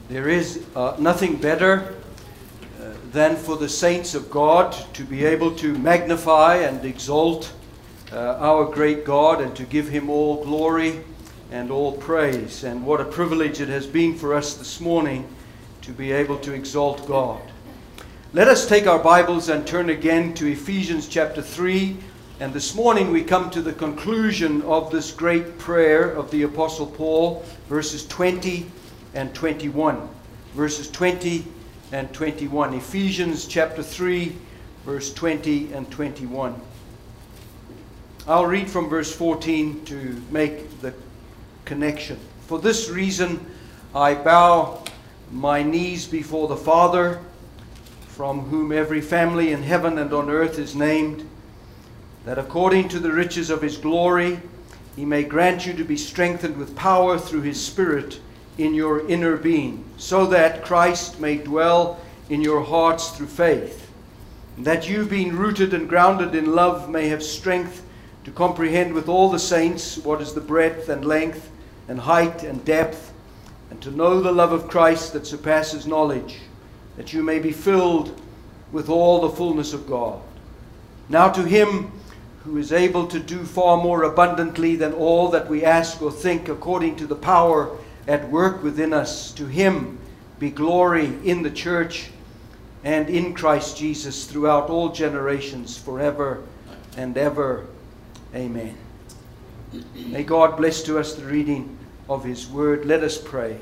There is nothing better than for the saints of God to be able to magnify and exalt our great God and to give Him all glory and all praise. And what a privilege it has been for us this morning to be able to exalt God. Let us take our Bibles and turn again to Ephesians chapter 3. And this morning we come to the conclusion of this great prayer of the Apostle Paul, verses 20 and 21. Verses 20 and 21. Ephesians chapter 3, verse 20 and 21. I'll read from verse 14 to make the connection. For this reason I bow my knees before the Father, from whom every family in heaven and on earth is named, that according to the riches of His glory He may grant you to be strengthened with power through His Spirit in your inner being, so that Christ may dwell in your hearts through faith, and that you, being rooted and grounded in love, may have strength to comprehend with all the saints what is the breadth and length and height and depth, and to know the love of Christ that surpasses knowledge, that you may be filled with all the fullness of God. Now to Him who is able to do far more abundantly than all that we ask or think, according to the power at work within us, to Him be glory in the church and in Christ Jesus throughout all generations, forever and ever. Amen. May God bless to us the reading of His word. Let us pray.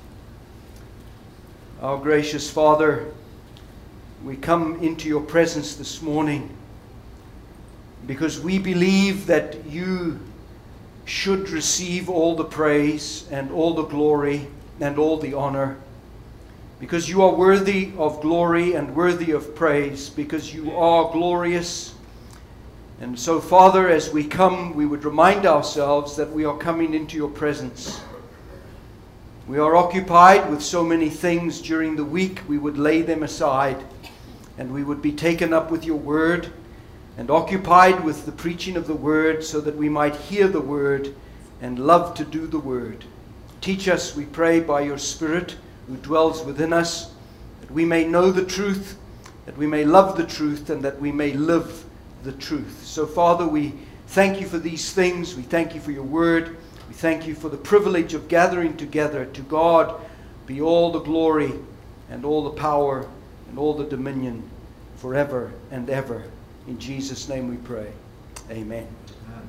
Our gracious Father, we come into your presence this morning because we believe that you should receive all the praise and all the glory and all the honor, because you are worthy of glory and worthy of praise, because you are glorious. And so, Father, as we come, we would remind ourselves that we are coming into your presence. We are occupied with so many things during the week. We would lay them aside and we would be taken up with your word and occupied with the preaching of the word, so that we might hear the word and love to do the word. Teach us, we pray, by your Spirit who dwells within us, that we may know the truth, that we may love the truth, and that we may live the truth. So, Father, we thank you for these things. We thank you for your word. We thank you for the privilege of gathering together. To God be all the glory and all the power and all the dominion forever and ever. In Jesus' name we pray. Amen. Amen.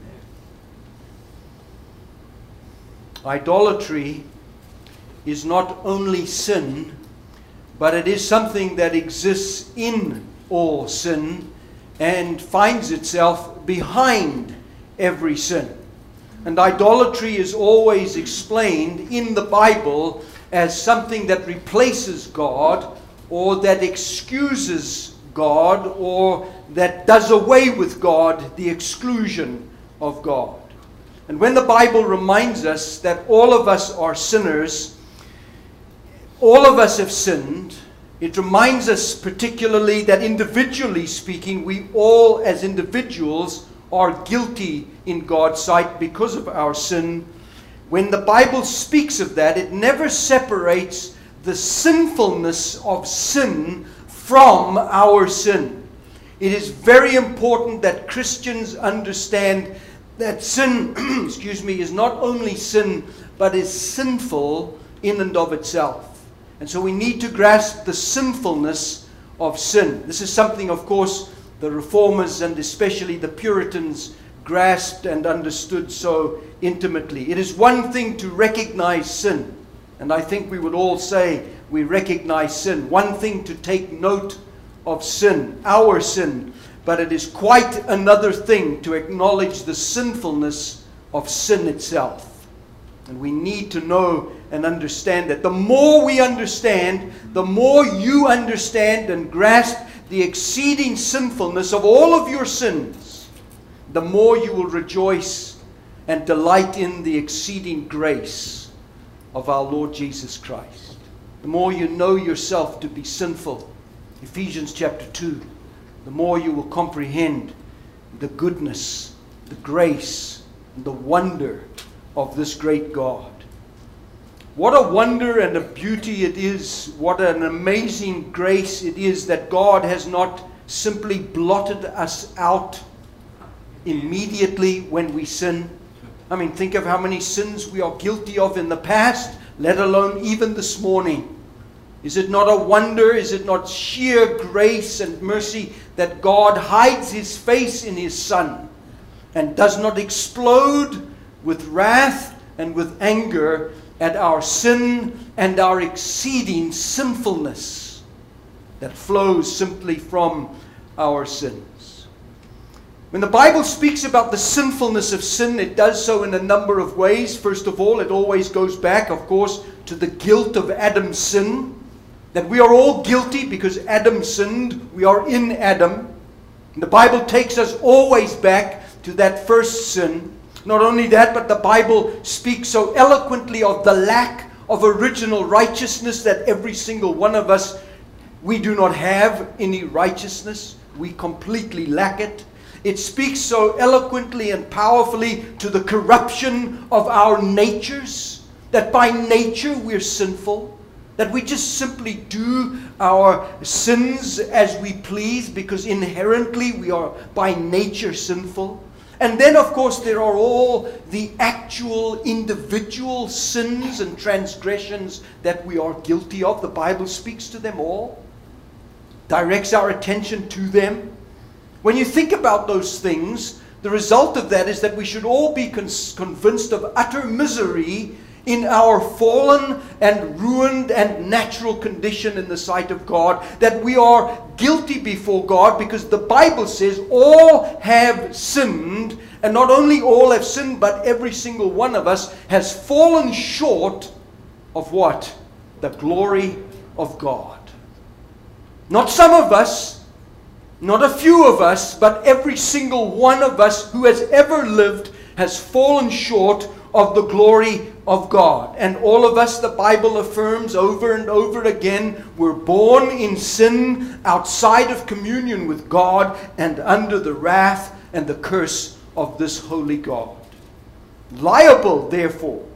Idolatry is not only sin, but it is something that exists in all sin and finds itself behind every sin. And idolatry is always explained in the Bible as something that replaces God, or that excuses God, or that does away with God, the exclusion of God. And when the Bible reminds us that all of us are sinners, all of us have sinned, it reminds us particularly that individually speaking, we all as individuals are guilty in God's sight because of our sin. When the Bible speaks of that, it never separates the sinfulness of sin from our sin. It is very important that Christians understand that sin, is not only sin, but is sinful in and of itself. And so we need to grasp the sinfulness of sin. This is something, of course, the Reformers and especially the Puritans grasped and understood so intimately. It is one thing to recognize sin, and I think we would all say we recognize sin. One thing to take note of sin, our sin, but it is quite another thing to acknowledge the sinfulness of sin itself. And we need to know and understand that. The more we understand, the more you understand and grasp the exceeding sinfulness of all of your sins, the more you will rejoice and delight in the exceeding grace of our Lord Jesus Christ. The more you know yourself to be sinful, Ephesians chapter 2, the more you will comprehend the goodness, the grace, and the wonder of this great God. What a wonder and a beauty it is. What an amazing grace it is that God has not simply blotted us out immediately when we sin. I mean, think of how many sins we are guilty of in the past, let alone even this morning. Is it not a wonder? Is it not sheer grace and mercy that God hides His face in His Son and does not explode with wrath and with anger at our sin and our exceeding sinfulness that flows simply from our sins? When the Bible speaks about the sinfulness of sin, it does so in a number of ways. First of all, it always goes back, of course, to the guilt of Adam's sin. That we are all guilty because Adam sinned. We are in Adam. And the Bible takes us always back to that first sin. Not only that, but the Bible speaks so eloquently of the lack of original righteousness that every single one of us, we do not have any righteousness. We completely lack it. It speaks so eloquently and powerfully to the corruption of our natures, that by nature we're sinful. That we just simply do our sins as we please because inherently we are by nature sinful. And then, of course, there are all the actual individual sins and transgressions that we are guilty of. The Bible speaks to them all, directs our attention to them. When you think about those things, the result of that is that we should all be convinced of utter misery in our fallen and ruined and natural condition in the sight of God, that we are guilty before God because the Bible says all have sinned, and not only all have sinned, but every single one of us has fallen short of what? The glory of God. Not some of us, not a few of us, but every single one of us who has ever lived has fallen short of the glory of God. And all of us, the Bible affirms over and over again, were born in sin, outside of communion with God, and under the wrath and the curse of this holy God. Liable, therefore,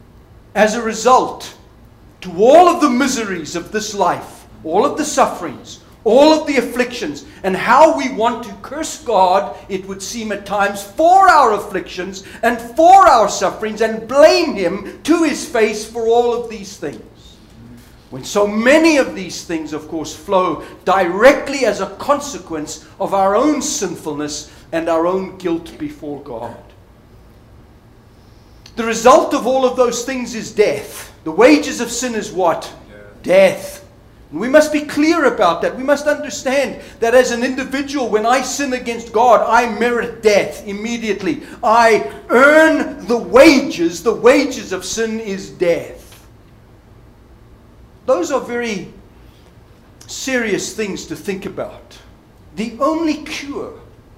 as a result, to all of the miseries of this life, all of the sufferings, all of the afflictions, and how we want to curse God, it would seem at times, for our afflictions and for our sufferings, and blame Him to His face for all of these things. When so many of these things, of course, flow directly as a consequence of our own sinfulness and our own guilt before God. The result of all of those things is death. The wages of sin is what? Death. We must be clear about that. We must understand that as an individual, when I sin against God, I merit death immediately. I earn the wages. The wages of sin is death. Those are very serious things to think about. The only cure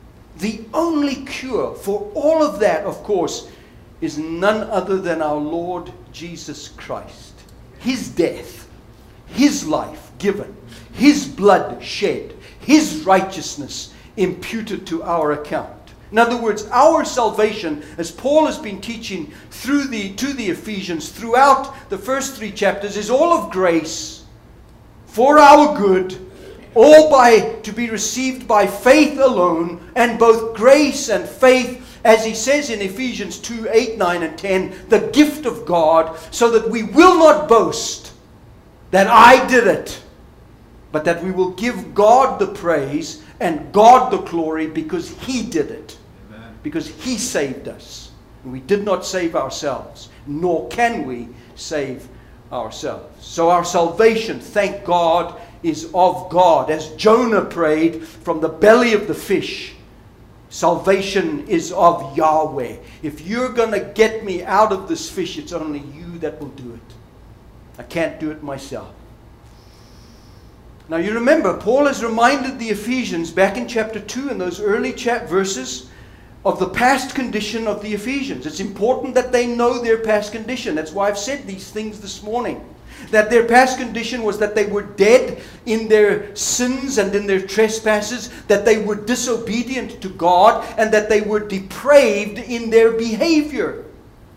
for all of that, of course, is none other than our Lord Jesus Christ. His death, His life given, His blood shed, His righteousness imputed to our account. In other words, our salvation, as Paul has been teaching to the Ephesians throughout the first 3 chapters, is all of grace for our good, all to be received by faith alone, and both grace and faith, as he says in Ephesians 2, 8, 9, and 10, the gift of God, so that we will not boast that I did it, but that we will give God the praise and God the glory because He did it. Amen. Because He saved us. And we did not save ourselves, nor can we save ourselves. So our salvation, thank God, is of God. As Jonah prayed from the belly of the fish, salvation is of Yahweh. If you're going to get me out of this fish, it's only you that will do it. I can't do it myself. Now you remember, Paul has reminded the Ephesians back in chapter 2 in those early verses of the past condition of the Ephesians. It's important that they know their past condition. That's why I've said these things this morning. That their past condition was that they were dead in their sins and in their trespasses, that they were disobedient to God, and that they were depraved in their behavior.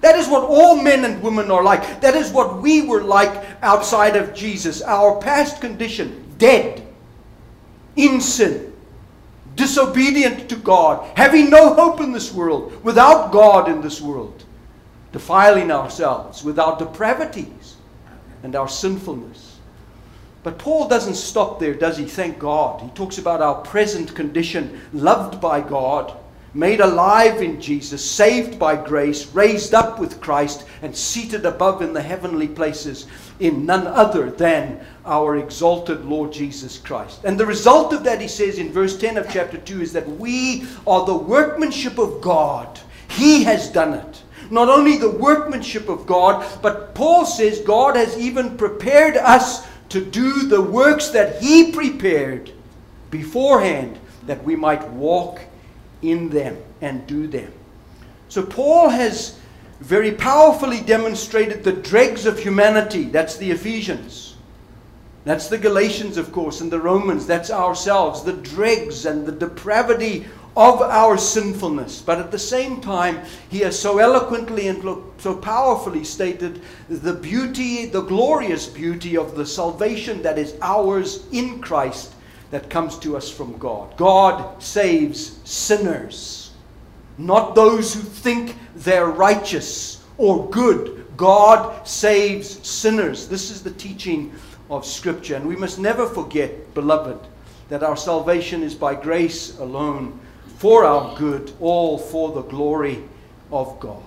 That is what all men and women are like. That is what we were like outside of Jesus. Our past condition, dead, in sin, disobedient to God, having no hope in this world, without God in this world, defiling ourselves with our depravities and our sinfulness. But Paul doesn't stop there, does he? Thank God. He talks about our present condition, loved by God, made alive in Jesus, saved by grace, raised up with Christ, and seated above in the heavenly places in none other than our exalted Lord Jesus Christ. And the result of that, he says in verse 10 of chapter 2, is that we are the workmanship of God. He has done it. Not only the workmanship of God, but Paul says God has even prepared us to do the works that He prepared beforehand, that we might walk in them and do them. So Paul has very powerfully demonstrated the dregs of humanity. That's the Ephesians. That's the Galatians, of course, and the Romans. That's ourselves. The dregs and the depravity of our sinfulness. But at the same time, he has so eloquently and so powerfully stated the beauty, the glorious beauty of the salvation that is ours in Christ, that comes to us from God. God saves sinners, not those who think they're righteous or good. God saves sinners. This is the teaching of Scripture. And we must never forget, beloved, that our salvation is by grace alone, for our good, all for the glory of God.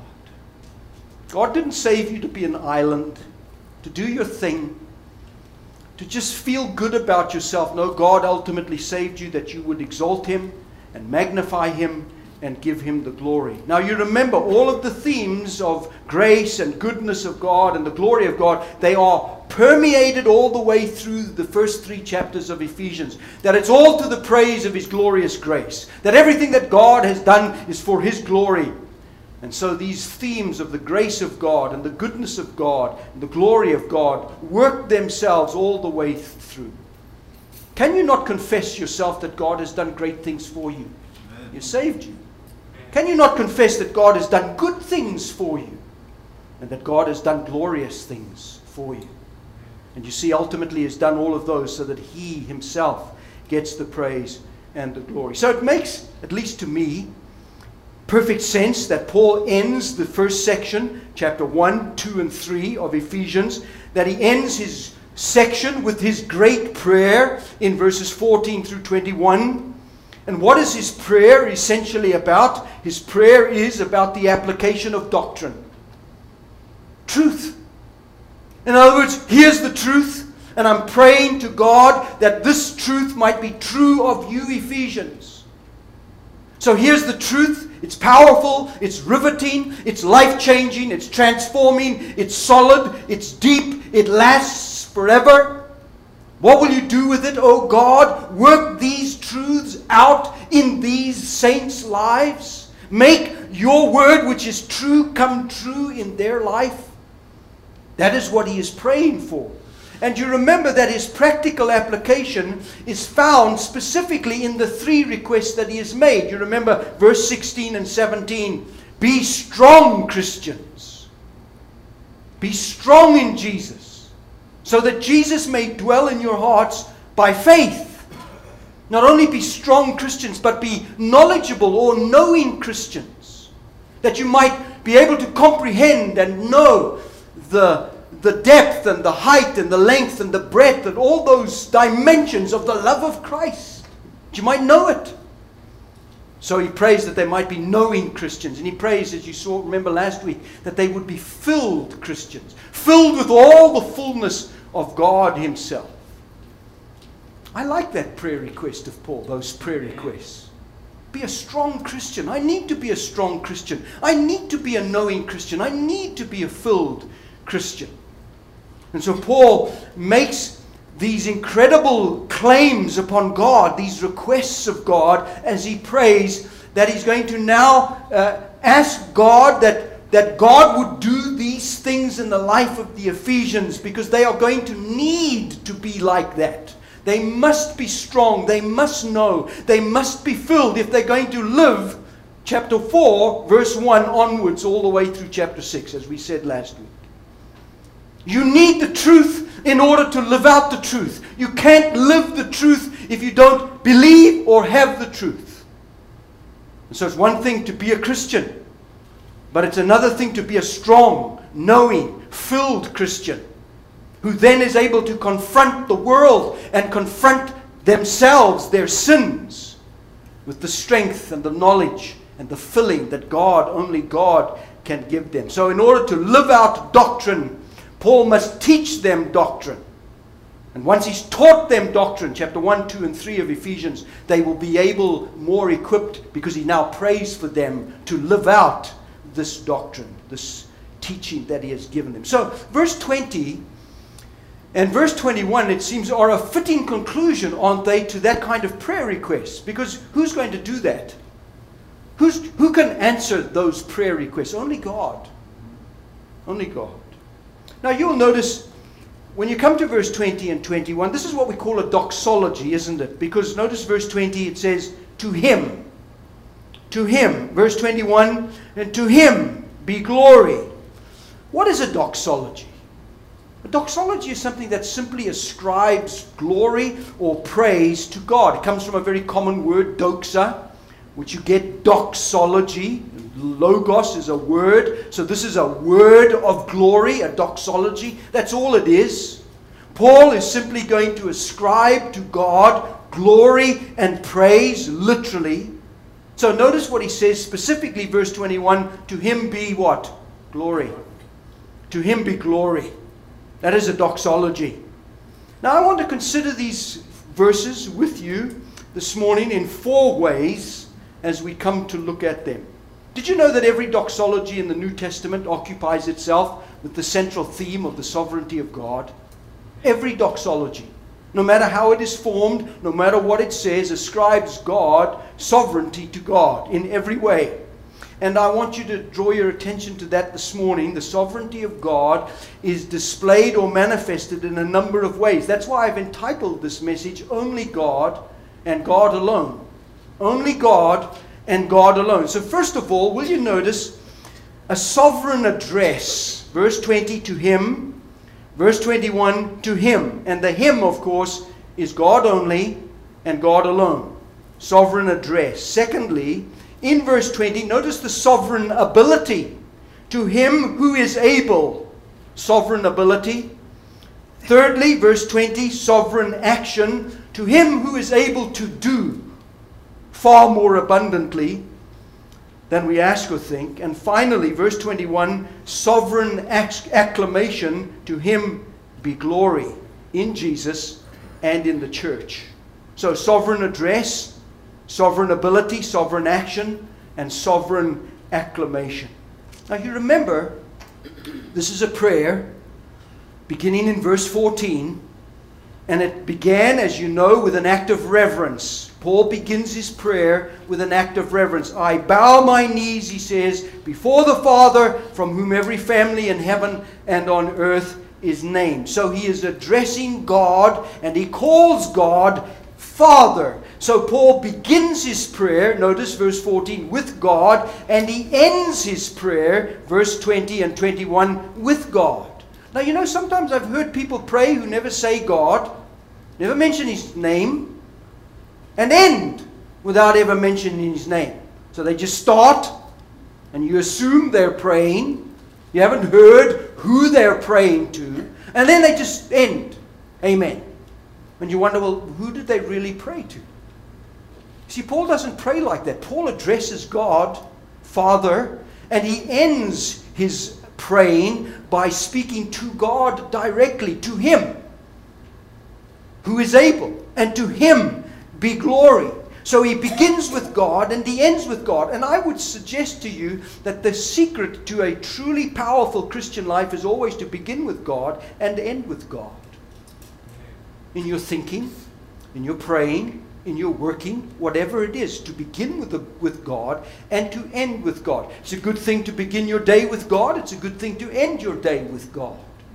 God didn't save you to be an island, to do your thing, to just feel good about yourself. No, God ultimately saved you that you would exalt Him and magnify Him and give Him the glory. Now you remember all of the themes of grace and goodness of God and the glory of God, they are permeated all the way through the first 3 chapters of Ephesians. That it's all to the praise of His glorious grace. That everything that God has done is for His glory. And so these themes of the grace of God and the goodness of God and the glory of God work themselves all the way through. Can you not confess yourself that God has done great things for you? Amen. He saved you. Can you not confess that God has done good things for you and that God has done glorious things for you? And you see, ultimately He has done all of those so that He Himself gets the praise and the glory. So it makes, at least to me, perfect sense that Paul ends the first section, chapter 1, 2, and 3 of Ephesians, that he ends his section with his great prayer in verses 14 through 21. And what is his prayer essentially about? His prayer is about the application of doctrine. Truth. In other words, here's the truth, and I'm praying to God that this truth might be true of you, Ephesians. So here's the truth. It's powerful, it's riveting, it's life-changing, it's transforming, it's solid, it's deep, it lasts forever. What will you do with it, oh God? Work these truths out in these saints' lives. Make your word, which is true, come true in their life. That is what he is praying for. And you remember that his practical application is found specifically in the 3 requests that he has made. You remember verse 16 and 17. Be strong, Christians. Be strong in Jesus, so that Jesus may dwell in your hearts by faith. Not only be strong Christians, but be knowledgeable or knowing Christians. That you might be able to comprehend and know the depth and the height and the length and the breadth and all those dimensions of the love of Christ. That you might know it. So he prays that they might be knowing Christians. And he prays, as you saw, remember last week, that they would be filled Christians. Filled with all the fullness of God Himself. I like that prayer request of Paul, those prayer requests. Be a strong Christian. I need to be a strong Christian. I need to be a knowing Christian. I need to be a filled Christian. And so Paul makes these incredible claims upon God, these requests of God, as he prays that he's going to now ask God that God would do these things in the life of the Ephesians, because they are going to need to be like that. They must be strong. They must know. They must be filled if they're going to live chapter 4, verse 1 onwards, all the way through chapter 6, as we said last week. You need the truth in order to live out the truth. You can't live the truth if you don't believe or have the truth. And so it's one thing to be a Christian, but it's another thing to be a strong, knowing, filled Christian, who then is able to confront the world and confront themselves, their sins, with the strength and the knowledge and the filling that God, only God, can give them. So in order to live out doctrine, Paul must teach them doctrine. And once he's taught them doctrine, chapter 1, 2, and 3 of Ephesians, they will be able, more equipped, because he now prays for them to live out this doctrine, this teaching that he has given them. So verse 20 and verse 21, it seems, are a fitting conclusion, aren't they, to that kind of prayer request? Because who's going to do that? Who can answer those prayer requests? Only God. Only God. Now you'll notice, when you come to verse 20 and 21, this is what we call a doxology, isn't it? Because notice verse 20, it says, to him. To him. Verse 21, and to him be glory. What is a doxology? A doxology is something that simply ascribes glory or praise to God. It comes from a very common word, doxa, which you get doxology. Logos is a word. So this is a word of glory, a doxology. That's all it is. Paul is simply going to ascribe to God glory and praise, literally. So notice what he says specifically, verse 21, to him be what? Glory. To him be glory. That is a doxology. Now I want to consider these verses with you this morning in 4 ways as we come to look at them. Did you know that every doxology in the New Testament occupies itself with the central theme of the sovereignty of God? Every doxology, no matter how it is formed, no matter what it says, ascribes God, sovereignty to God in every way. And I want you to draw your attention to that this morning. The sovereignty of God is displayed or manifested in a number of ways. That's why I've entitled this message, Only God and God Alone. Only God and God alone. So first of all, will you notice a sovereign address? Verse 20, to him. Verse 21, to him. And the him, of course, is God only and God alone. Sovereign address. Secondly, in verse 20, notice the sovereign ability. To him who is able. Sovereign ability. Thirdly, verse 20, sovereign action. To him who is able to do far more abundantly than we ask or think. And finally, verse 21, sovereign acclamation. To him be glory in Jesus and in the church. So sovereign address, sovereign ability, sovereign action, and sovereign acclamation. Now you remember, this is a prayer beginning in verse 14, and it began, as you know, with an act of reverence. Paul begins his prayer with an act of reverence. I bow my knees, he says, before the Father, from whom every family in heaven and on earth is named. So he is addressing God, and he calls God Father. So Paul begins his prayer, notice verse 14, with God, and he ends his prayer, verse 20 and 21, with God. Now you know, sometimes I've heard people pray who never say God, never mention his name, and end without ever mentioning his name. So they just start, and you assume they're praying. You haven't heard who they're praying to, and then they just end. Amen. And you wonder, well, who did they really pray to? See, Paul doesn't pray like that. Paul addresses God, Father, and he ends his praying by speaking to God directly, to him who is able, and to him be glory. So he begins with God and he ends with God. And I would suggest to you that the secret to a truly powerful Christian life is always to begin with God and end with God. In your thinking, in your praying, in your working, whatever it is, to begin with God and to end with God. It's a good thing to begin your day with God. It's a good thing to end your day with God.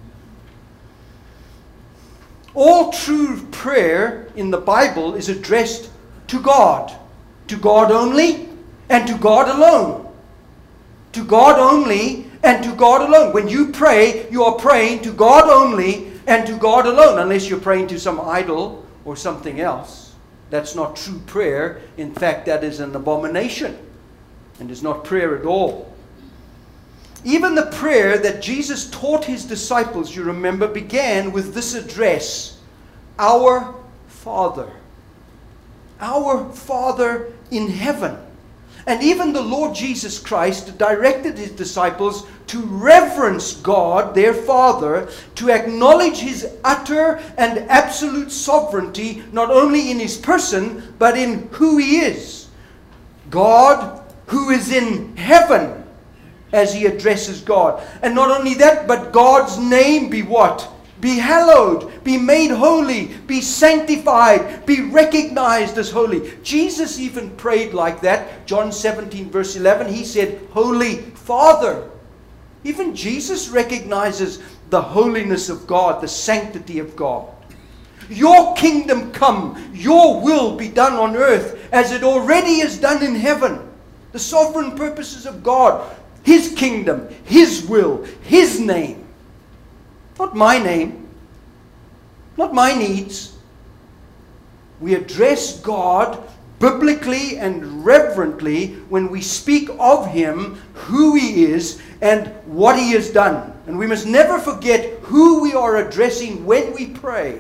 All true prayer in the Bible is addressed to God only and to God alone. To God only and to God alone. When you pray, you are praying to God only and to God alone, unless you're praying to some idol or something else. That's not true prayer. In fact, that is an abomination and is not prayer at all. Even the prayer that Jesus taught his disciples, you remember, began with this address: Our Father. Our Father in heaven. And even the Lord Jesus Christ directed his disciples to reverence God, their Father, to acknowledge his utter and absolute sovereignty, not only in his person, but in who he is. God who is in heaven, as he addresses God. And not only that, but God's name be what? Be hallowed, be made holy, be sanctified, be recognized as holy. Jesus even prayed like that. John 17 verse 11, he said, Holy Father. Even Jesus recognizes the holiness of God, the sanctity of God. Your kingdom come, your will be done on earth as it already is done in heaven. The sovereign purposes of God, his kingdom, his will, his name. Not my name, not my needs. We address God biblically and reverently when we speak of him, who he is, and what he has done. And we must never forget who we are addressing when we pray.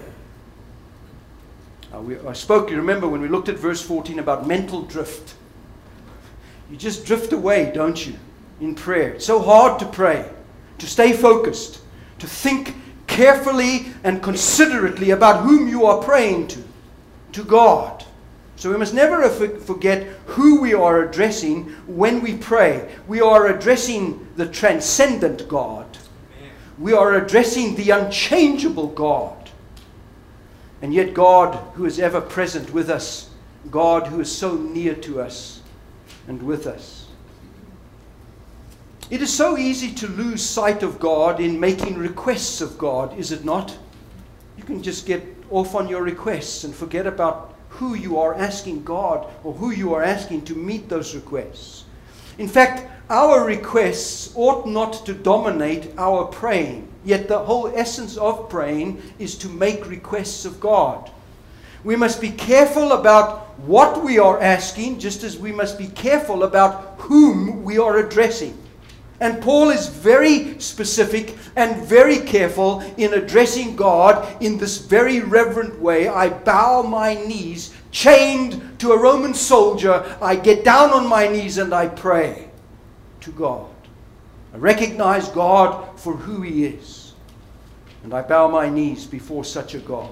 I spoke, you remember, when we looked at verse 14 about mental drift. You just drift away, don't you, in prayer. It's so hard to pray, to stay focused, to think carefully and considerately about whom you are praying to God. So we must never forget who we are addressing when we pray. We are addressing the transcendent God. We are addressing the unchangeable God. And yet God who is ever present with us, God who is so near to us and with us. It is so easy to lose sight of God in making requests of God, is it not? You can just get off on your requests and forget about who you are asking God or who you are asking to meet those requests. In fact, our requests ought not to dominate our praying. Yet the whole essence of praying is to make requests of God. We must be careful about what we are asking, just as we must be careful about whom we are addressing. And Paul is very specific and very careful in addressing God in this very reverent way. I bow my knees, chained to a Roman soldier. I get down on my knees and I pray to God. I recognize God for who he is. And I bow my knees before such a God.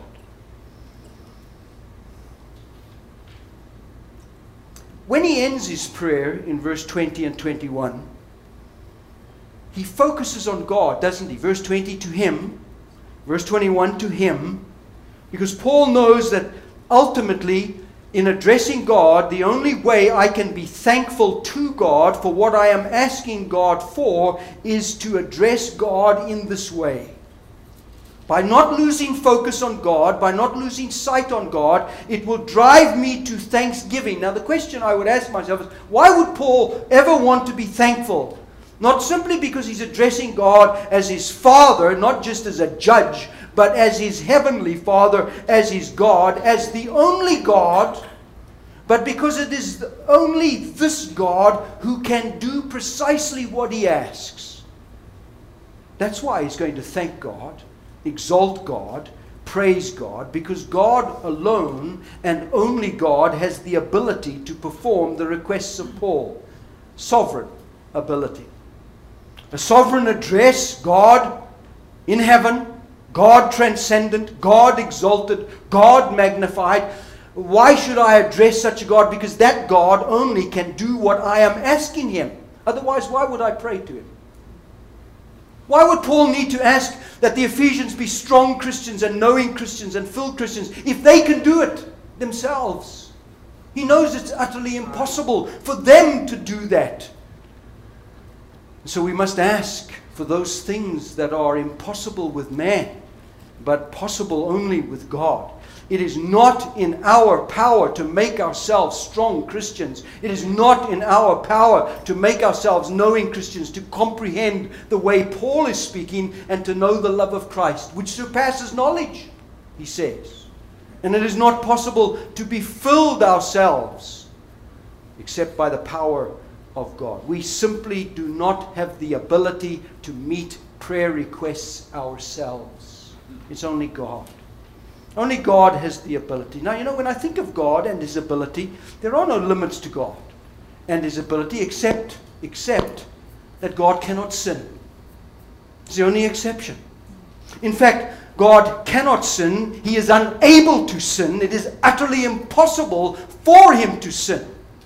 When he ends his prayer in verse 20 and 21, he focuses on God, doesn't he? Verse 20, to him. Verse 21, to him. Because Paul knows that ultimately, in addressing God, the only way I can be thankful to God for what I am asking God for is to address God in this way. By not losing focus on God, by not losing sight on God, it will drive me to thanksgiving. Now the question I would ask myself is, why would Paul ever want to be thankful? Not simply because he's addressing God as his Father, not just as a judge, but as his heavenly Father, as his God, as the only God, but because it is only this God who can do precisely what he asks. That's why he's going to thank God, exalt God, praise God, because God alone and only God has the ability to perform the requests of Paul. Sovereign ability. A sovereign address, God in heaven, God transcendent, God exalted, God magnified. Why should I address such a God? Because that God only can do what I am asking him. Otherwise, why would I pray to him? Why would Paul need to ask that the Ephesians be strong Christians and knowing Christians and filled Christians if they can do it themselves? He knows it's utterly impossible for them to do that. So we must ask for those things that are impossible with man, but possible only with God. It is not in our power to make ourselves strong Christians. It is not in our power to make ourselves knowing Christians, to comprehend the way Paul is speaking and to know the love of Christ, which surpasses knowledge, he says. And it is not possible to be filled ourselves except by the power of God. We simply do not have the ability to meet prayer requests ourselves. It's only God. Only God has the ability. Now, when I think of God and His ability, there are no limits to God and His ability except that God cannot sin. It's the only exception. In fact, God cannot sin. He is unable to sin. It is utterly impossible for Him to sin.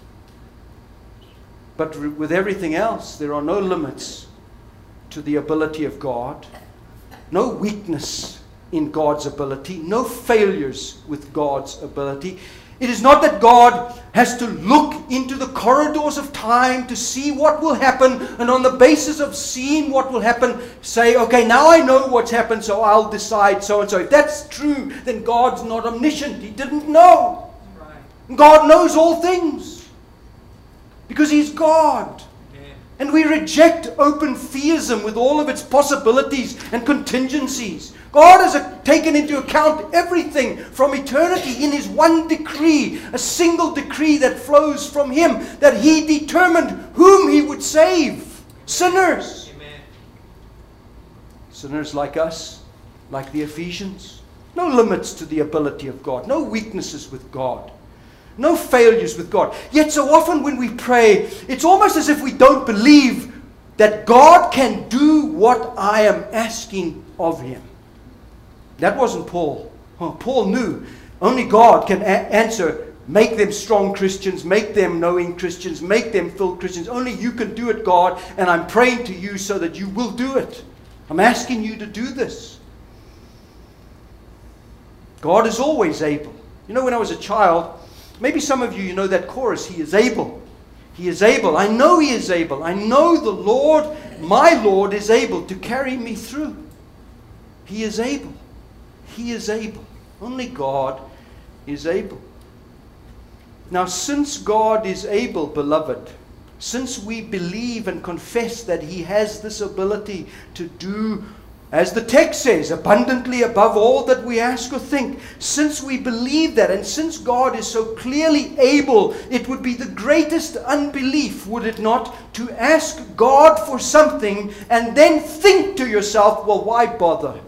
But with everything else, there are no limits to the ability of God. No weakness in God's ability, no failures with God's ability. It is not that God has to look into the corridors of time to see what will happen, and on the basis of seeing what will happen, say, okay, now I know what's happened, so I'll decide so and so. If that's true, then God's not omniscient. He didn't know. Right. God knows all things because He's God. And we reject open theism with all of its possibilities and contingencies. God has taken into account everything from eternity in His one decree, a single decree that flows from Him, that He determined whom He would save. Sinners. Amen. Sinners like us, like the Ephesians. No limits to the ability of God. No weaknesses with God. No failures with God. Yet so often when we pray, it's almost as if we don't believe that God can do what I am asking of Him. That wasn't Paul. Paul knew only God can answer, make them strong Christians, make them knowing Christians, make them filled Christians. Only you can do it, God, and I'm praying to you so that you will do it. I'm asking you to do this. God is always able. When I was a child, maybe some of you know that chorus, He is able. He is able. I know He is able. I know the Lord, my Lord, is able to carry me through. He is able. He is able. Only God is able. Now, since God is able, beloved, since we believe and confess that He has this ability to do, as the text says, abundantly above all that we ask or think, since we believe that, and since God is so clearly able, it would be the greatest unbelief, would it not, to ask God for something and then think to yourself, well, why bother?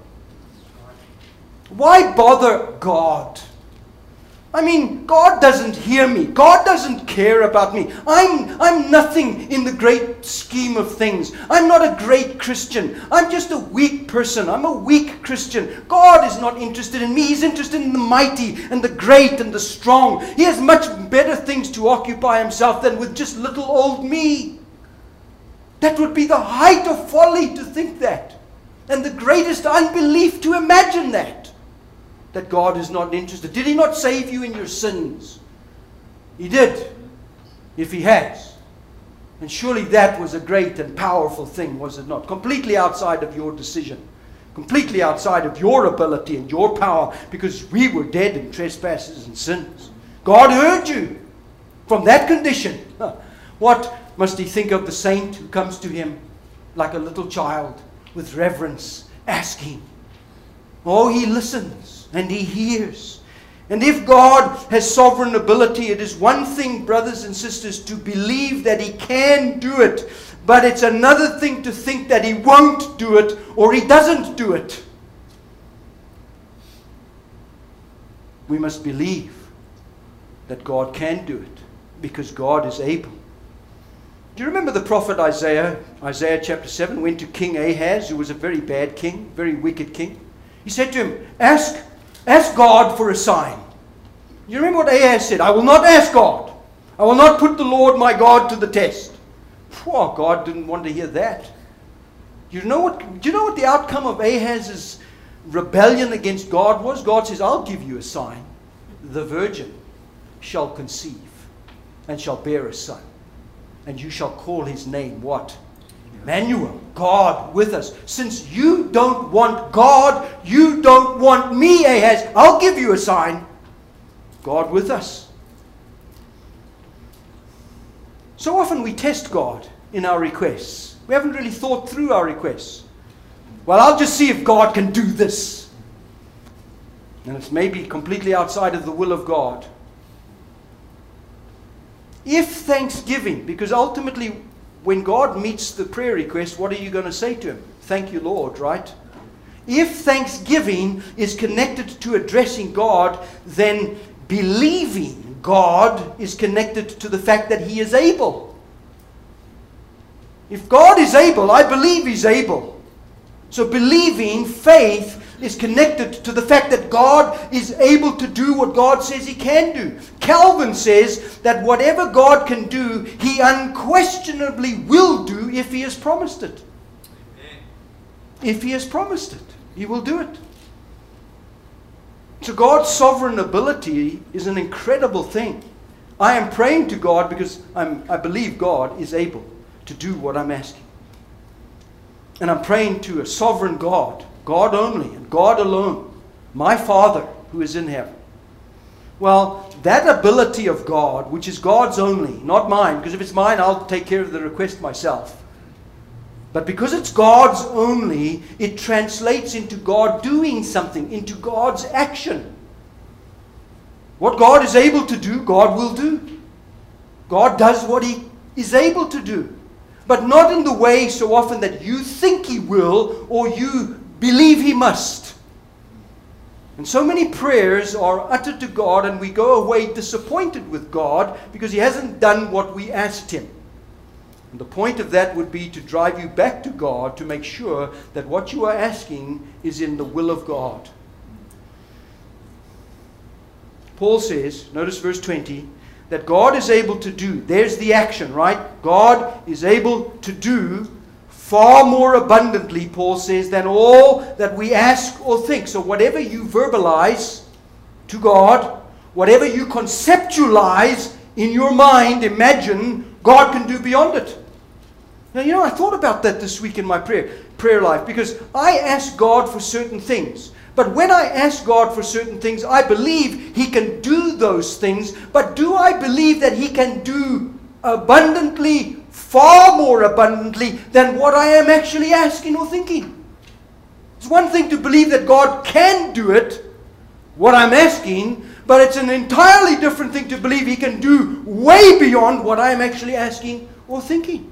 Why bother God? I mean, God doesn't hear me. God doesn't care about me. I'm nothing in the great scheme of things. I'm not a great Christian. I'm just a weak person. I'm a weak Christian. God is not interested in me. He's interested in the mighty and the great and the strong. He has much better things to occupy Himself than with just little old me. That would be the height of folly to think that. And the greatest unbelief to imagine that God is not interested. Did He not save you in your sins? He did, if He has. And surely that was a great and powerful thing, was it not? Completely outside of your decision. Completely outside of your ability and your power, because we were dead in trespasses and sins. God heard you from that condition. What must He think of the saint who comes to Him like a little child with reverence, asking? Oh, He listens. And He hears. And if God has sovereign ability, it is one thing, brothers and sisters, to believe that He can do it. But it's another thing to think that He won't do it or He doesn't do it. We must believe that God can do it because God is able. Do you remember the prophet Isaiah? Isaiah chapter 7 went to King Ahaz, who was a very bad king, very wicked king. He said to him, Ask God for a sign. You remember what Ahaz said? I will not ask God. I will not put the Lord my God to the test. Oh, God didn't want to hear that. Do you know what the outcome of Ahaz's rebellion against God was? God says, I'll give you a sign. The virgin shall conceive and shall bear a son. And you shall call his name what? Emmanuel, God with us. Since you don't want God, you don't want me, Ahaz, I'll give you a sign. God with us? So often we test God in our requests. We haven't really thought through our requests. Well, I'll just see if God can do this. And it's maybe completely outside of the will of God. If thanksgiving, because ultimately when God meets the prayer request, what are you going to say to Him? Thank you, Lord, right? If thanksgiving is connected to addressing God, then believing God is connected to the fact that He is able. If God is able, I believe He's able. So believing, faith, is connected to the fact that God is able to do what God says He can do. Calvin says that whatever God can do, He unquestionably will do if He has promised it. Amen. If He has promised it, He will do it. So God's sovereign ability is an incredible thing. I am praying to God because I believe God is able to do what I'm asking. And I'm praying to a sovereign God, God only, and God alone, my Father who is in heaven. Well, that ability of God, which is God's only, not mine, because if it's mine, I'll take care of the request myself. But because it's God's only, it translates into God doing something, into God's action. What God is able to do, God will do. God does what He is able to do. But not in the way so often that you think He will or you believe He must. And so many prayers are uttered to God and we go away disappointed with God because He hasn't done what we asked Him. And the point of that would be to drive you back to God to make sure that what you are asking is in the will of God. Paul says, notice verse 20, that God is able to do. There's the action, right? God is able to do far more abundantly, Paul says, than all that we ask or think. So whatever you verbalize to God, whatever you conceptualize in your mind, imagine, God can do beyond it. Now, I thought about that this week in my prayer life, because I ask God for certain things. But when I ask God for certain things, I believe He can do those things. But do I believe that He can do abundantly, far more abundantly than what I am actually asking or thinking? It's one thing to believe that God can do it, what I'm asking, but it's an entirely different thing to believe He can do way beyond what I'm actually asking or thinking.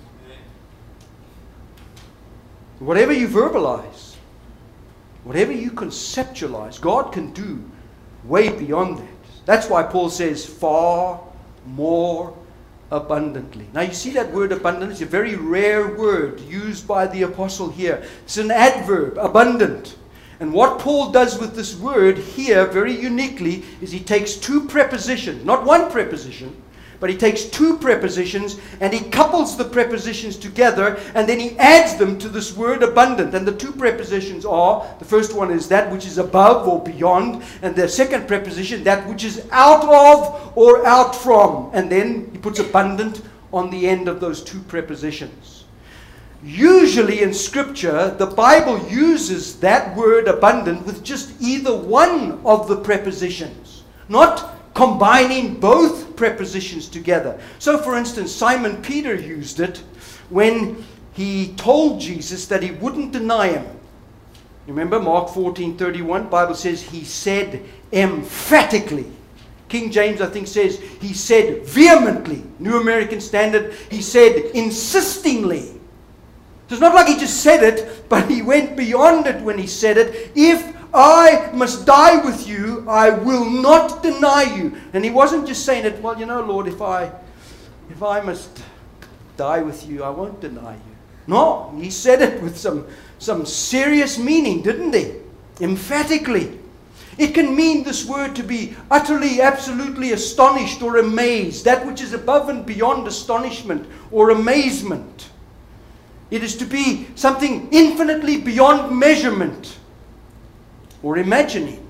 Whatever you verbalize, whatever you conceptualize, God can do way beyond that. That's why Paul says far more abundantly. Now you see that word abundant is a very rare word used by the apostle here. It's an adverb, abundant. And what Paul does with this word here very uniquely is he takes two prepositions, not one preposition, but he takes two prepositions and he couples the prepositions together and then he adds them to this word abundant. And the two prepositions are, the first one is that which is above or beyond, and the second preposition, that which is out of or out from. And then he puts abundant on the end of those two prepositions. Usually in Scripture, the Bible uses that word abundant with just either one of the prepositions, not combining both prepositions together. So for instance, Simon Peter used it when he told Jesus that he wouldn't deny Him. Remember Mark 14:31, Bible says he said emphatically. King James I think says he said vehemently. New American Standard, he said insistingly. So it's not like he just said it, but he went beyond it when he said it. If I must die with you, I will not deny you. And he wasn't just saying it, well, Lord, if I must die with you, I won't deny you. No, he said it with some serious meaning, didn't he? Emphatically. It can mean this word to be utterly, absolutely astonished or amazed. That which is above and beyond astonishment or amazement. It is to be something infinitely beyond measurement or imagining.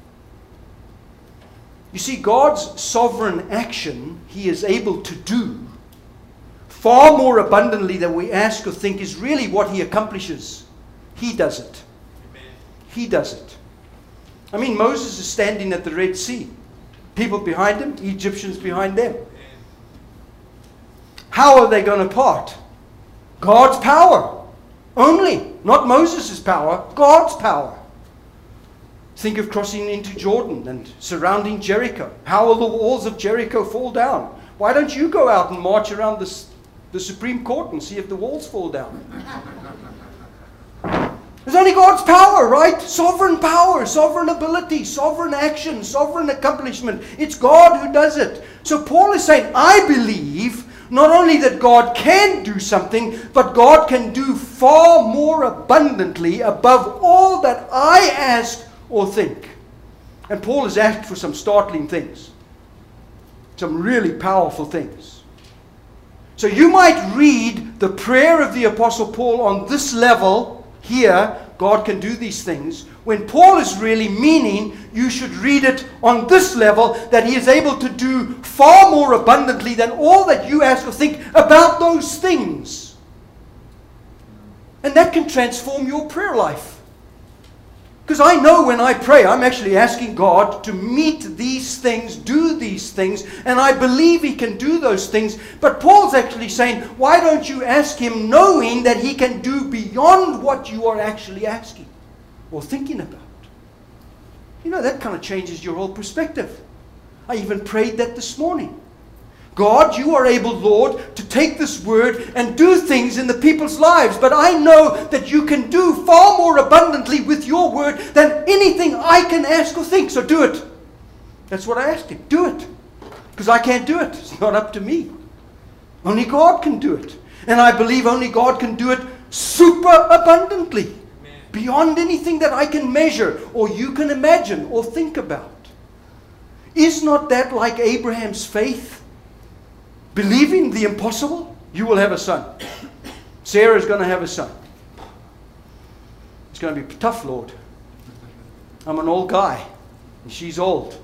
You see, God's sovereign action, He is able to do far more abundantly than we ask or think, is really what He accomplishes. He does it. Amen. He does it. I mean, Moses is standing at the Red Sea. People behind him, Egyptians behind them. How are they going to part? God's power. Only. Not Moses' power. God's power. Think of crossing into Jordan and surrounding Jericho. How will the walls of Jericho fall down? Why don't you go out and march around the Supreme Court and see if the walls fall down? There's only God's power, right? Sovereign power, sovereign ability, sovereign action, sovereign accomplishment. It's God who does it. So Paul is saying, I believe not only that God can do something, but God can do far more abundantly above all that I ask or think. And Paul has asked for some startling things. Some really powerful things. So you might read the prayer of the Apostle Paul on this level here, God can do these things, when Paul is really meaning you should read it on this level, that he is able to do far more abundantly than all that you ask or think about those things. And that can transform your prayer life. Because I know when I pray, I'm actually asking God to meet these things, do these things, and I believe He can do those things. But Paul's actually saying, why don't you ask Him knowing that He can do beyond what you are actually asking or thinking about? You know, that kind of changes your whole perspective. I even prayed that this morning. God, you are able, Lord, to take this word and do things in the people's lives. But I know that you can do far more abundantly with your word than anything I can ask or think. So do it. That's what I asked him. Do it. Because I can't do it. It's not up to me. Only God can do it. And I believe only God can do it super abundantly. Beyond anything that I can measure or you can imagine or think about. Is not that like Abraham's faith? Believing the impossible, you will have a son. Sarah is going to have a son. It's going to be tough, Lord. I'm an old guy, and she's old.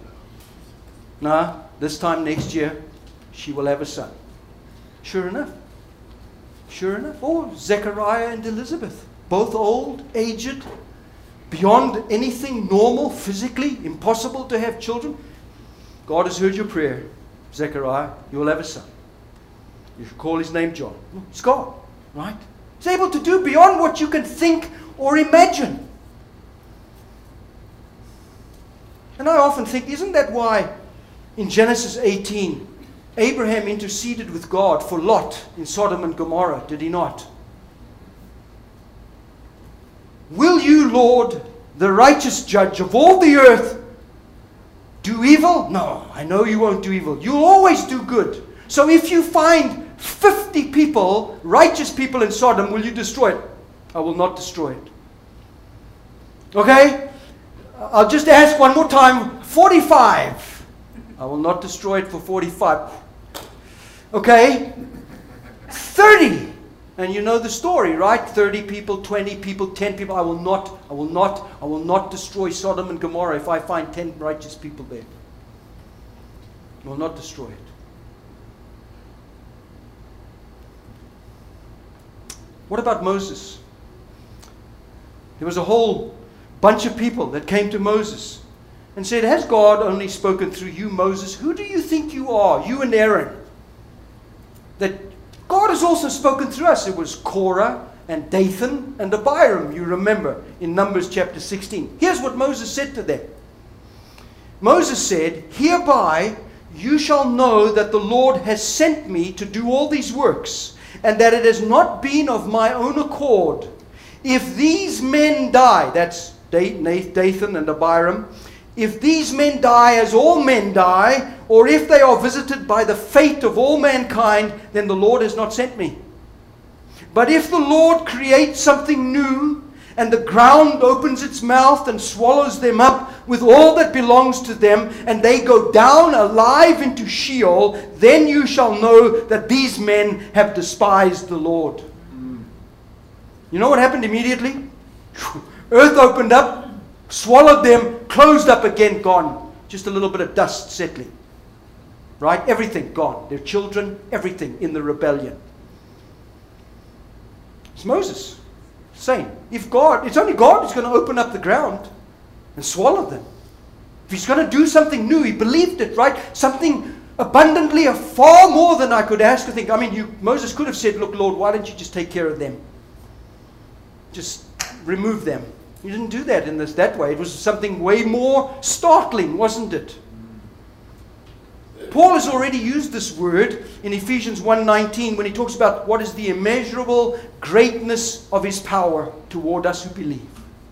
Nah, this time next year, she will have a son. Sure enough. Sure enough. Oh, Zechariah and Elizabeth, both old, aged, beyond anything normal, physically, impossible to have children. God has heard your prayer, Zechariah. You will have a son. You should call his name John. It's God, right? He's able to do beyond what you can think or imagine. And I often think, isn't that why in Genesis 18, Abraham interceded with God for Lot in Sodom and Gomorrah, did he not? Will you, Lord, the righteous judge of all the earth, do evil? No, I know you won't do evil. You'll always do good. So if you find 50 people, righteous people in Sodom, will you destroy it? I will not destroy it. Okay? I'll just ask one more time. 45. I will not destroy it for 45. Okay? 30. And you know the story, right? 30 people, 20 people, 10 people. I will not destroy Sodom and Gomorrah if I find 10 righteous people there. I will not destroy it. What about Moses? There was a whole bunch of people that came to Moses and said, has God only spoken through you, Moses? Who do you think you are, you and Aaron? That God has also spoken through us. It was Korah and Dathan and Abiram, you remember, in Numbers chapter 16. Here's what Moses said to them. Moses said, hereby you shall know that the Lord has sent me to do all these works, and that it has not been of my own accord. If these men die, that's Dathan and Abiram, if these men die as all men die, or if they are visited by the fate of all mankind, then the Lord has not sent me. But if the Lord creates something new, and the ground opens its mouth and swallows them up with all that belongs to them, and they go down alive into Sheol, then you shall know that these men have despised the Lord. You know what happened immediately? Earth opened up, swallowed them, closed up again, gone. Just a little bit of dust settling. Right? Everything gone. Their children, everything in the rebellion. It's Moses saying, if God, it's only God who's going to open up the ground and swallow them. If he's going to do something new, he believed it, right? Something abundantly, far more than I could ask or think. I mean, Moses could have said, look, Lord, why don't you just take care of them? Just remove them. He didn't do that that way. It was something way more startling, wasn't it? Paul has already used this word in Ephesians 1:19 when he talks about what is the immeasurable greatness of his power toward us who believe.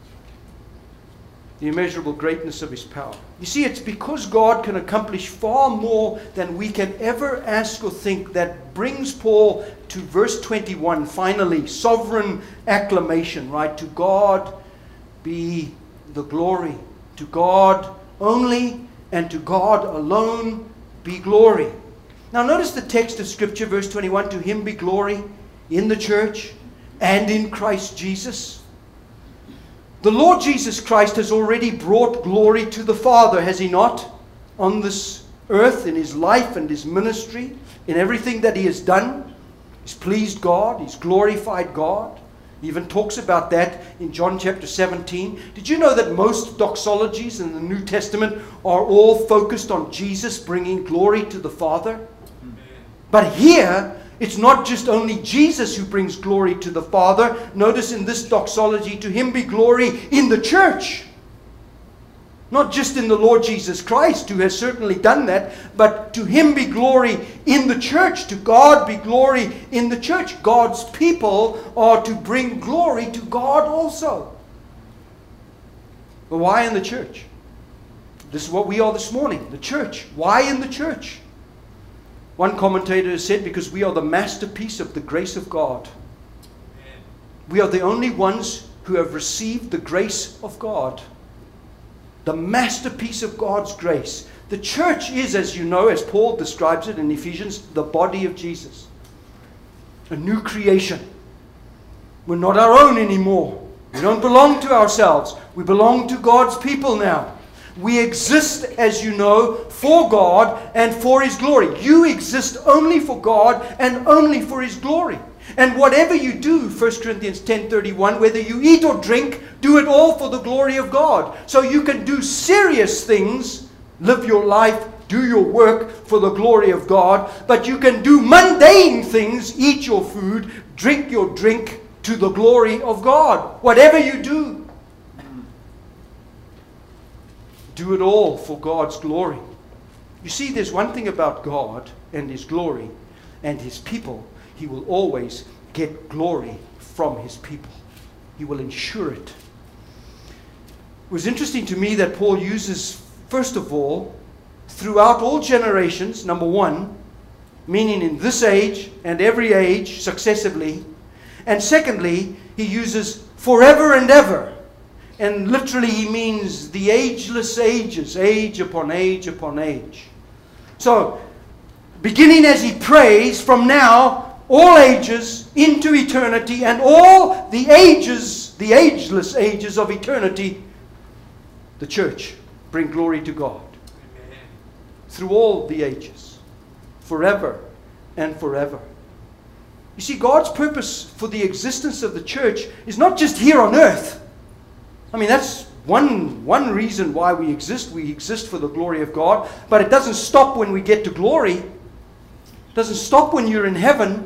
The immeasurable greatness of his power. You see, it's because God can accomplish far more than we can ever ask or think that brings Paul to verse 21, finally, sovereign acclamation, right? To God be the glory. To God only and to God alone be glory. Now notice the text of Scripture, verse 21, to him be glory in the church and in Christ Jesus. The Lord Jesus Christ has already brought glory to the Father, has he not? On this earth, in his life and his ministry, in everything that he has done. He's pleased God, he's glorified God. He even talks about that in John chapter 17. Did you know that most doxologies in the New Testament are all focused on Jesus bringing glory to the Father? But here, it's not just only Jesus who brings glory to the Father. Notice in this doxology, to him be glory in the church. Not just in the Lord Jesus Christ, who has certainly done that, but to him be glory in the church. To God be glory in the church. God's people are to bring glory to God also. But why in the church? This is what we are this morning, the church. Why in the church? One commentator has said, because we are the masterpiece of the grace of God. We are the only ones who have received the grace of God. The masterpiece of God's grace. The church is, as you know, as Paul describes it in Ephesians, the body of Jesus. A new creation. We're not our own anymore. We don't belong to ourselves. We belong to God's people now. We exist, as you know, for God and for his glory. You exist only for God and only for his glory. And whatever you do, 1 Corinthians 10:31, whether you eat or drink, do it all for the glory of God. So you can do serious things, live your life, do your work for the glory of God. But you can do mundane things, eat your food, drink your drink to the glory of God. Whatever you do, do it all for God's glory. You see, there's one thing about God and his glory and his people. He will always get glory from his people. He will ensure it. It was interesting to me that Paul uses, first of all, throughout all generations, number one, meaning in this age and every age successively. And secondly, he uses forever and ever. And literally he means the ageless ages, age upon age upon age. So, beginning as he prays, from now, all ages into eternity, and all the ages, the ageless ages of eternity, the church bring glory to God. Amen. Through all the ages, forever and forever. You see, God's purpose for the existence of the church is not just here on earth. I mean, that's one reason why we exist. We exist for the glory of God. But it doesn't stop when we get to glory. It doesn't stop when you're in heaven.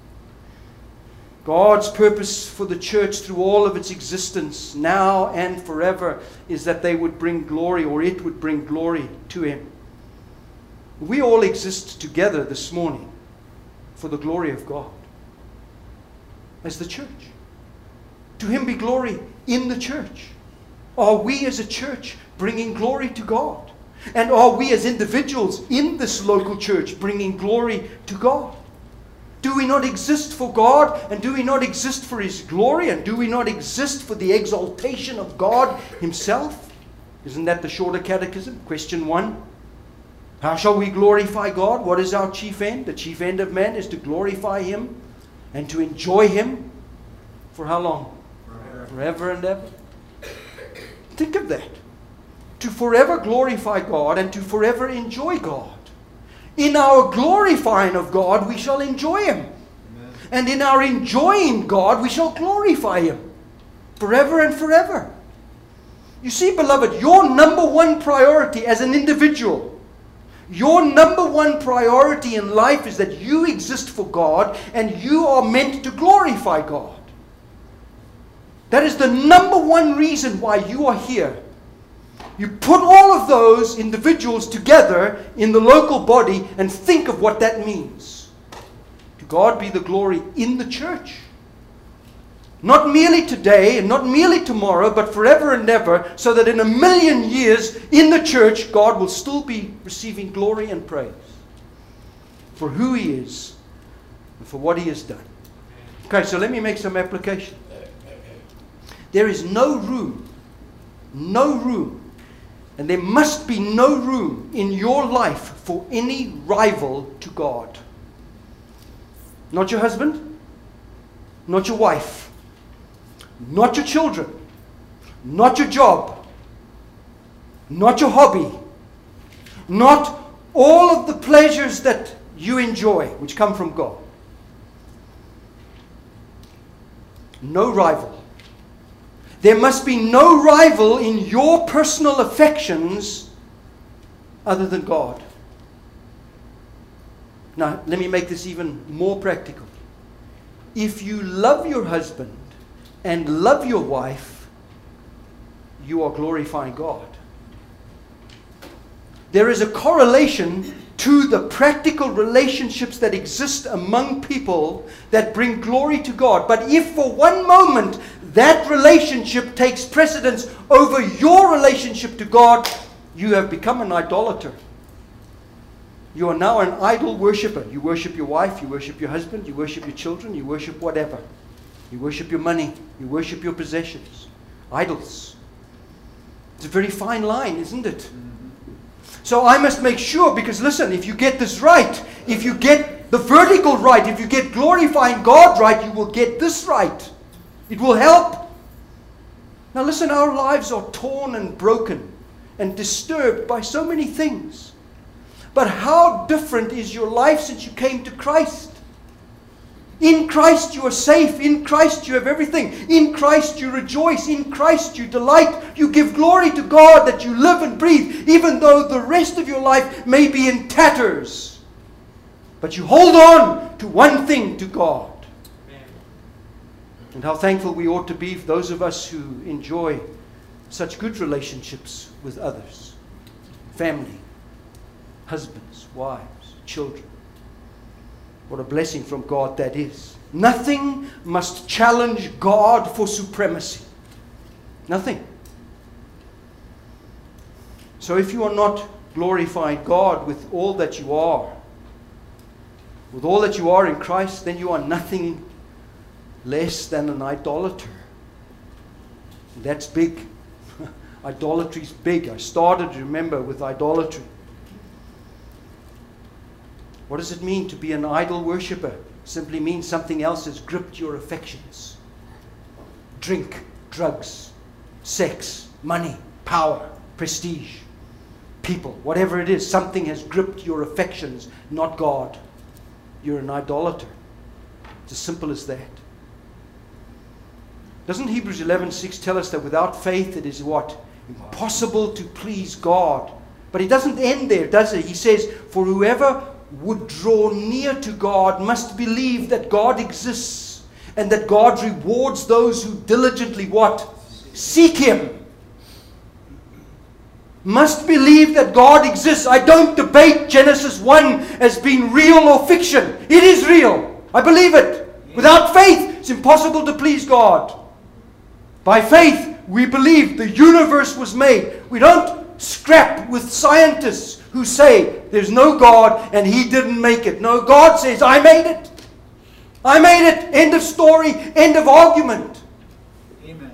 God's purpose for the church through all of its existence, now and forever, is that they would bring glory, or it would bring glory to him. We all exist together this morning for the glory of God as the church. To him be glory in the church. Are we as a church bringing glory to God? And are we as individuals in this local church bringing glory to God? Do we not exist for God? And do we not exist for his glory? And do we not exist for the exaltation of God himself? Isn't that the shorter catechism? Question 1. How shall we glorify God? What is our chief end? The chief end of man is to glorify him and to enjoy him. For how long? Forever and ever. Think of that. To forever glorify God and to forever enjoy God. In our glorifying of God, we shall enjoy him. Amen. And in our enjoying God, we shall glorify him. Forever and forever. You see, beloved, your number one priority as an individual, your number one priority in life is that you exist for God and you are meant to glorify God. That is the number one reason why you are here. You put all of those individuals together in the local body and think of what that means. To God be the glory in the church. Not merely today and not merely tomorrow, but forever and ever, so that in 1,000,000 years in the church, God will still be receiving glory and praise for who He is and for what He has done. Okay, so let me make some application. There is no room, and there must be no room in your life for any rival to God. Not your husband, not your wife, not your children, not your job, not your hobby, not all of the pleasures that you enjoy, which come from God. No rival. There must be no rival in your personal affections other than God. Now, let me make this even more practical. If you love your husband and love your wife, you are glorifying God. There is a correlation to the practical relationships that exist among people that bring glory to God. But if for one moment that relationship takes precedence over your relationship to God, you have become an idolater. You are now an idol worshiper. You worship your wife, you worship your husband, you worship your children, you worship whatever. You worship your money, you worship your possessions. Idols. It's a very fine line, isn't it? So I must make sure, because listen, if you get this right, if you get the vertical right, if you get glorifying God right, you will get this right. It will help. Now listen, our lives are torn and broken and disturbed by so many things. But how different is your life since you came to Christ? In Christ you are safe. In Christ you have everything. In Christ you rejoice. In Christ you delight. You give glory to God that you live and breathe, even though the rest of your life may be in tatters. But you hold on to one thing, to God. And how thankful we ought to be for those of us who enjoy such good relationships with others. Family, husbands, wives, children. What a blessing from God that is. Nothing must challenge God for supremacy. Nothing. So if you are not glorifying God with all that you are, with all that you are in Christ, then you are nothing less than an idolater. And that's big. Idolatry is big. I started, remember, with idolatry. What does it mean to be an idol worshiper? Simply means something else has gripped your affections. Drink, drugs, sex, money, power, prestige, people, whatever it is, something has gripped your affections, not God. You're an idolater. It's as simple as that. Doesn't Hebrews 11:6 tell us that without faith it is what? Impossible to please God. But he doesn't end there, does he? He says, for whoever would draw near to God must believe that God exists and that God rewards those who diligently what? Seek Him. Must believe that God exists. I don't debate Genesis 1 as being real or fiction. It is real. I believe it. Without faith, it's impossible to please God. By faith, we believe the universe was made. We don't scrap with scientists who say there's no God and He didn't make it. No, God says, I made it. I made it. End of story. End of argument. Amen.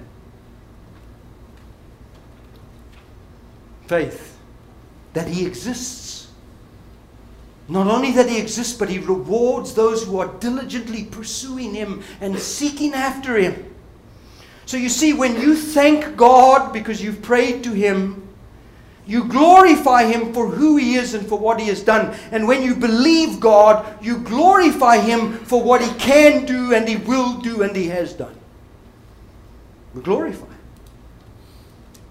Faith that He exists. Not only that He exists, but He rewards those who are diligently pursuing Him and seeking after Him. So you see, when you thank God because you've prayed to Him, you glorify Him for who He is and for what He has done. And when you believe God, you glorify Him for what He can do and He will do and He has done. We glorify Him.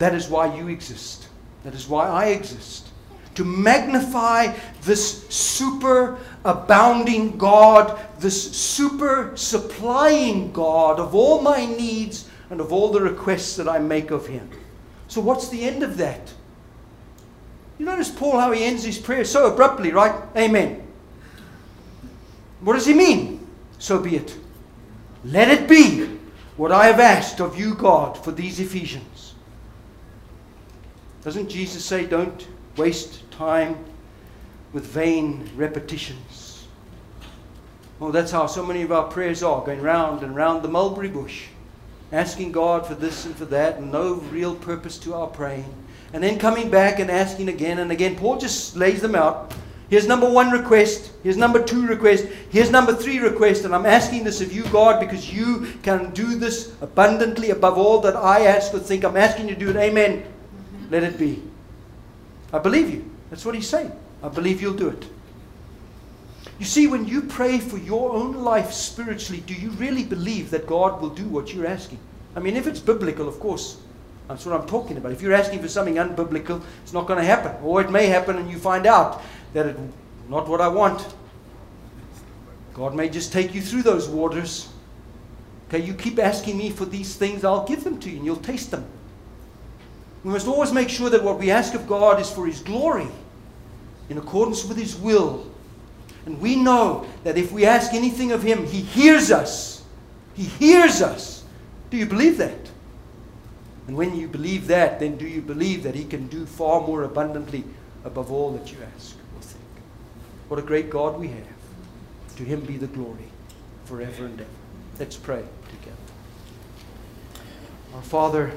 That is why you exist. That is why I exist. To magnify this super abounding God, this super supplying God of all my needs and of all the requests that I make of Him. So what's the end of that? You notice Paul, how he ends his prayer so abruptly, right? Amen. What does he mean? So be it. Let it be what I have asked of you, God, for these Ephesians. Doesn't Jesus say, don't waste time with vain repetitions? Well, that's how so many of our prayers are, going round and round the mulberry bush, asking God for this and for that, and no real purpose to our praying. And then coming back and asking again and again. Paul just lays them out. Here's number 1 request. Here's number 2 request. Here's number 3 request. And I'm asking this of you, God, because you can do this abundantly above all that I ask or think. I'm asking you to do it. Amen. Let it be. I believe you. That's what he's saying. I believe you'll do it. You see, when you pray for your own life spiritually, do you really believe that God will do what you're asking? I mean, if it's biblical, of course, that's what I'm talking about. If you're asking for something unbiblical, it's not going to happen. Or it may happen and you find out that it's not what I want. God may just take you through those waters. Okay, you keep asking me for these things, I'll give them to you and you'll taste them. We must always make sure that what we ask of God is for His glory, in accordance with His will. And we know that if we ask anything of Him, He hears us. He hears us. Do you believe that? And when you believe that, then do you believe that He can do far more abundantly above all that you ask or think? What a great God we have. To Him be the glory forever and ever. Let's pray together. Our Father,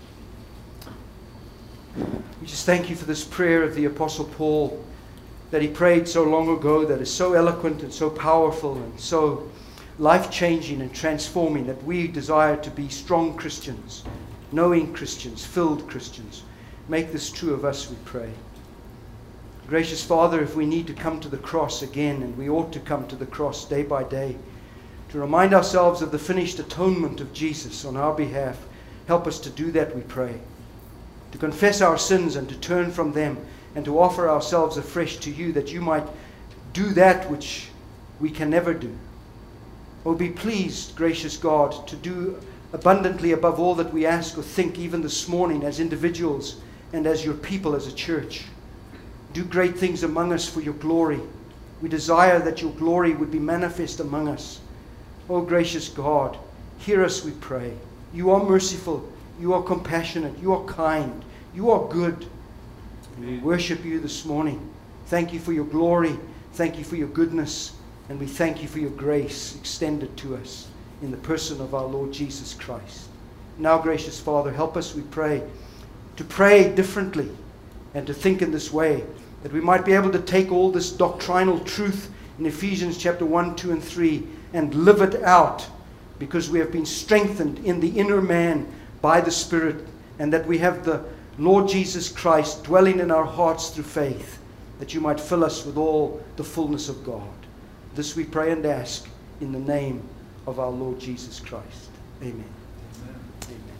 we just thank you for this prayer of the Apostle Paul that he prayed so long ago, that is so eloquent and so powerful and so life-changing and transforming, that we desire to be strong Christians, knowing Christians, filled Christians. Make this true of us, we pray. Gracious Father, if we need to come to the cross again, and we ought to come to the cross day by day, to remind ourselves of the finished atonement of Jesus on our behalf, help us to do that, we pray. To confess our sins and to turn from them, and to offer ourselves afresh to you, that you might do that which we can never do. Oh, be pleased, gracious God, to do abundantly above all that we ask or think, even this morning, as individuals and as your people, as a church. Do great things among us for your glory. We desire that your glory would be manifest among us. Oh, gracious God, hear us, we pray. You are merciful. You are compassionate. You are kind. You are good. And we worship you this morning. Thank you for your glory. Thank you for your goodness. And we thank you for your grace extended to us in the person of our Lord Jesus Christ. Now, gracious Father, help us, we pray, to pray differently and to think in this way, that we might be able to take all this doctrinal truth in Ephesians chapter 1, 2, and 3 and live it out, because we have been strengthened in the inner man by the Spirit, and that we have the Lord Jesus Christ dwelling in our hearts through faith, that you might fill us with all the fullness of God. This we pray and ask in the name of our Lord Jesus Christ. Amen.